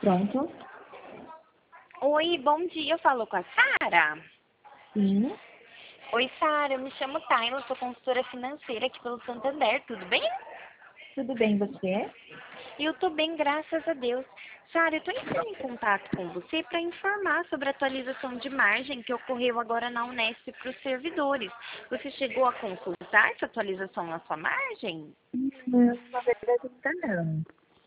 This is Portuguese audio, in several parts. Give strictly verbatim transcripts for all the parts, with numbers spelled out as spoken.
Pronto? Oi, bom dia. Eu falo com a Sara. Sim. Oi, Sara. Eu me chamo Tayla, sou consultora financeira aqui pelo Santander. Tudo bem? Tudo bem, você? Eu tô bem, graças a Deus. Sara, eu tô entrando em contato com você para informar sobre a atualização de margem que ocorreu agora na Unesp para os servidores. Você chegou a consultar essa atualização na sua margem? Não, na verdade ainda não.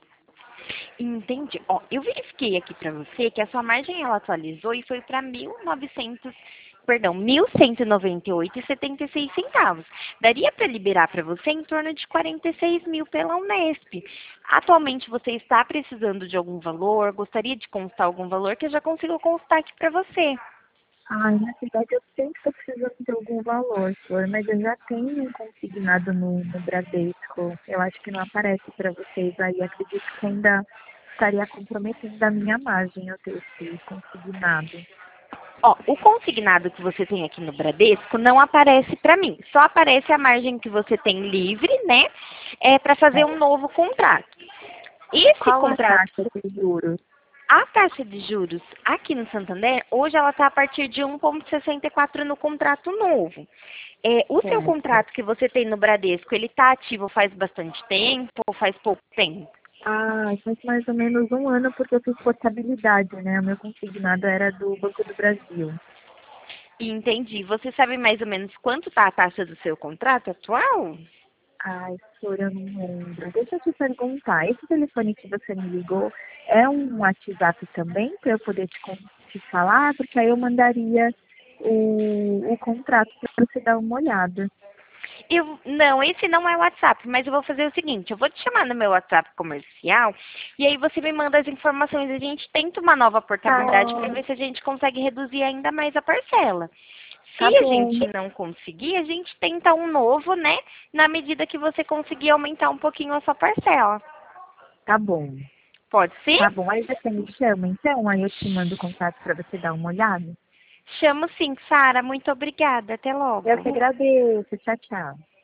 Entendi. Ó, eu verifiquei aqui para você que a sua margem ela atualizou e foi para mil e novecentos, perdão, mil cento e noventa e oito e setenta e seis centavos. Daria para liberar para você em torno de quarenta e seis mil pela Unesp. Atualmente você está precisando de algum valor? Gostaria de constar algum valor que eu já consigo constar aqui para você? Ai, na verdade eu sempre estou precisando de algum valor, Flor, mas eu já tenho um consignado no, no Bradesco. Eu acho que não aparece para vocês aí. Acredito que ainda estaria comprometendo a minha margem eu ter esse consignado. Ó, o consignado que você tem aqui no Bradesco não aparece para mim. Só aparece a margem que você tem livre, né? É para fazer um novo contrato. Esse Qual a contrato, taxa de juros? a taxa de juros aqui no Santander, hoje ela está a partir de um vírgula sessenta e quatro no contrato novo. É, o seu Certo. contrato que você tem no Bradesco, ele está ativo faz bastante tempo ou faz pouco tempo? Ah, faz mais ou menos um ano porque eu fiz portabilidade, né? O meu consignado era do Banco do Brasil. Entendi. Você sabe mais ou menos quanto está a taxa do seu contrato atual? Ai, Flor, eu não lembro. Deixa eu te perguntar, esse telefone que você me ligou é um WhatsApp também para eu poder te, con- te falar? Porque aí eu mandaria o, o contrato para você dar uma olhada. Eu, não, esse não é o WhatsApp, mas eu vou fazer o seguinte, eu vou te chamar no meu WhatsApp comercial e aí você me manda as informações e a gente tenta uma nova Tá, portabilidade para ver se a gente consegue reduzir ainda mais a parcela. tá Se a bom, gente não conseguir, a gente tenta um novo, né? Na medida que você conseguir aumentar um pouquinho a sua parcela. tá bom. Pode ser? Tá bom, aí você me chama, então, aí eu te mando o contato para você dar uma olhada. Chamo sim, Sara. Muito obrigada. Até Eu que logo. agradeço, tchau, tchau.